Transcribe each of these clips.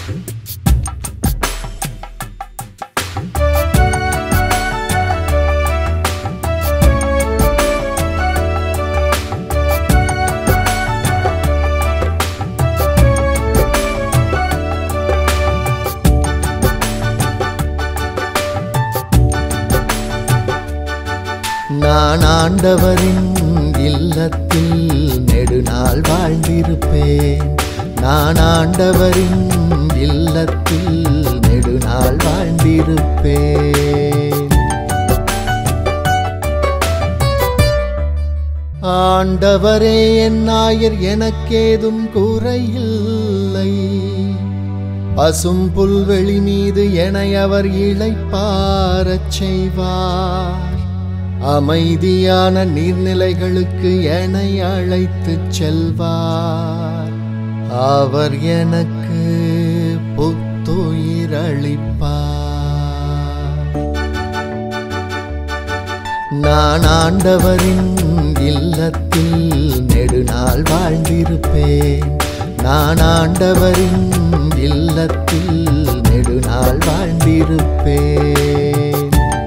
நான் ஆண்டவரின் இல்லத்தில் நெடுநாள் வாழ்ந்திருப்பேன். நான் ஆண்டவரின் இல்லத்தில் நெடுநாள் வாழ்ந்திருப்பேன். ஆண்டவரே என் நாயர், எனக்கேதும் குறையில்லை. பசும் புல்வெளி மீது என்னை அவர் இளைப்பாறச் செய்வார். அமைதியான நீர்நிலைகளுக்கு என்னை அழைத்துச் செல்வார். அவர் எனக்கு புத்துயிர் அளிப்பார். நான் ஆண்டவரின் இல்லத்தில் நெடுநாள் வாழ்ந்திருப்பேன். நான் ஆண்டவரின் இல்லத்தில் நெடுநாள் வாழ்ந்திருப்பேன்.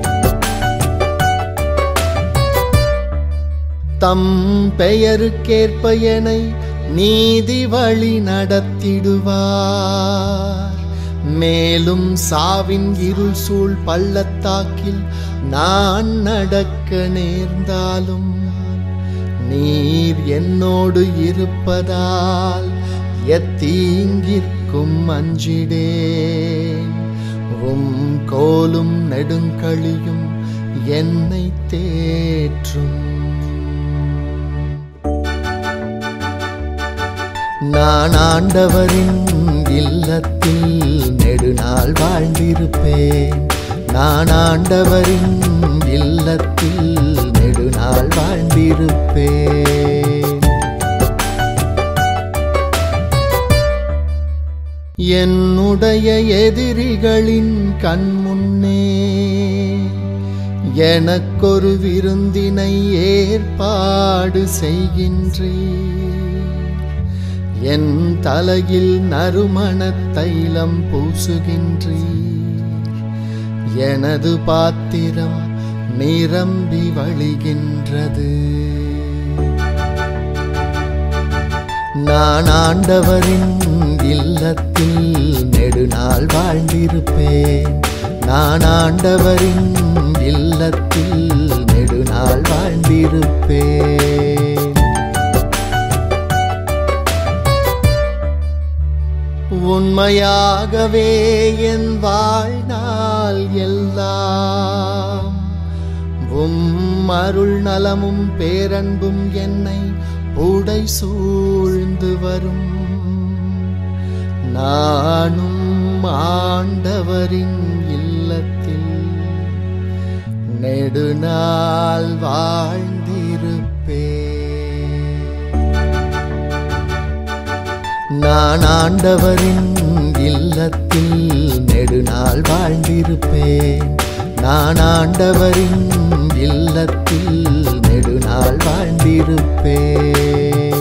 தம் பெயருக்கேற்ப என்னை நீதி வழி நடத்திடுவார். மேலும் சாவின் இருள் சூழ் பள்ளத்தாக்கில் நான் நடக்க நேர்ந்தாலும் நீர் என்னோடு இருப்பதால் எத்தீங்கிற்கும் அஞ்சிடேன். உம் கோலும் நெடுங்கழியும் என்னை தேற்றும். நான் ஆண்டவரின் இல்லத்தில் நெடுநாள் வாழ்ந்திருப்பேன். நான் ஆண்டவரின் இல்லத்தில் நெடுநாள் வாழ்ந்திருப்பேன். என்னுடைய எதிரிகளின் கண்முன்னே எனக்கொரு விருந்தினை ஏற்பாடு செய்கின்றேன். என் தலையில் நறுமணத் தைலம் பூசுகின்றீர். எனது பாத்திரம் நிரம்பி வழிகின்றது. நான் ஆண்டவரின் இல்லத்தில் நெடுநாள் வாழ்ந்திருப்பேன். நான் ஆண்டவரின் இல்லத்தில் நெடுநாள் வாழ்ந்திருப்பேன். உண்மையாகவே என் வாழ்நாள் எல்லாம் உம் அருள் நலமும் பேரன்பும் என்னை உடை சூழ்ந்து வரும். நானும் ஆண்டவரின் இல்லத்தில் நெடுநாள் வாழ்ந்திருப்பேன். நான் ஆண்டவரின் இல்லத்தில் நெடுநாள் வாழ்ந்திருப்பேன். நான் ஆண்டவரின் இல்லத்தில் நெடுநாள் வாழ்ந்திருப்பேன்.